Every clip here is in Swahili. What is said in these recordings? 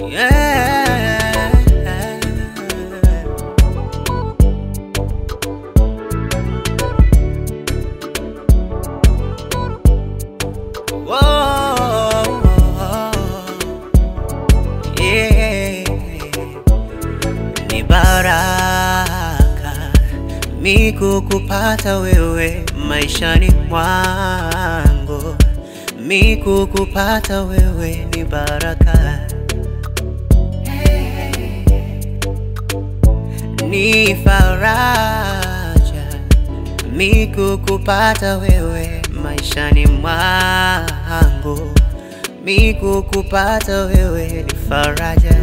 Yeah. Whoa. Yeah. Ni baraka miku kupata wewe maishani mwangu. Miku kupata wewe ni baraka. Ni faraja miku kupata wewe maishani mwangu. Miku kupata wewe ni faraja.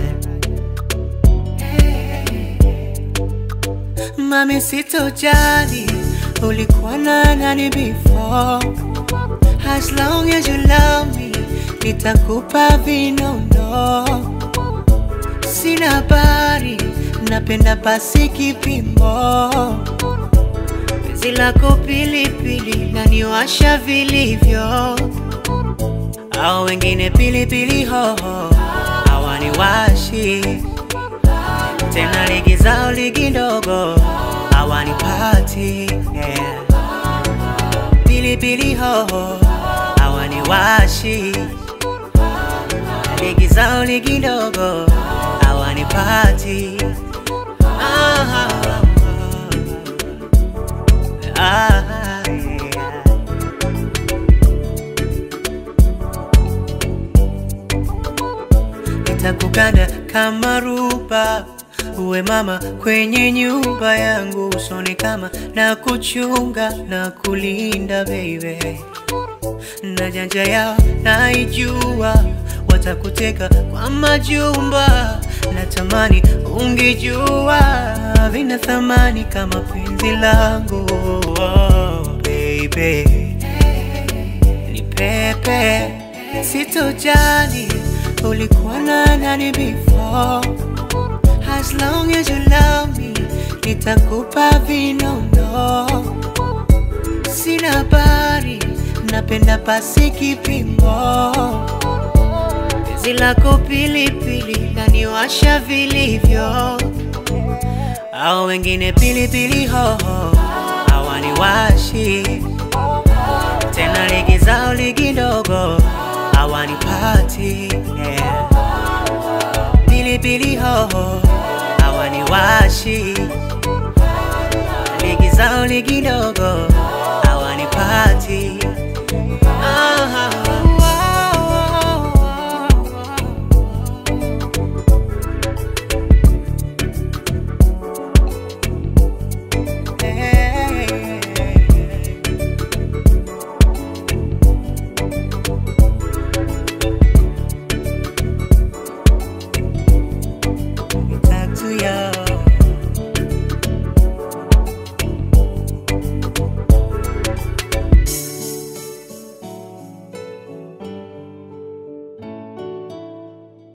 Mami sitojali ulikuwa na nani before. As long as you love me, nitakupa vinono. Sina habari, napenda basi kipimo. Penzi lako pilipili, laniwasha vilivyo. Hao wengine pilipili hoho, hawaniwashi. Tena ligi zao ligi ndogo, hawanipati. Yeah. Pilipili hoho, hawaniwashi. Ligi zao ligi ndogo, hawanipati. Nitakuganda kama ruba, uwe mama kwenye nyumba yangu. Usoni kama na kuchunga na kulinda baby. Na janja yao naijua, watakuteka kwa majumba. Natamani ungejua vina thamani kama penzi langu. Oh, baby ni pepe. Sitojali ulikuwa na nani before. As long as you love me, nitakupa vinono. Sina habari, napenda basi kipimo. Penzi lako pilipili, laniwasha vilivyo. Hao wengine pilipili hoho, hawaniwashi. Tena ligi zao ligi ndogo, hawanipati. Yeah. Pilipili hoho, hawaniwashi. Ligi zao ligi ndogo,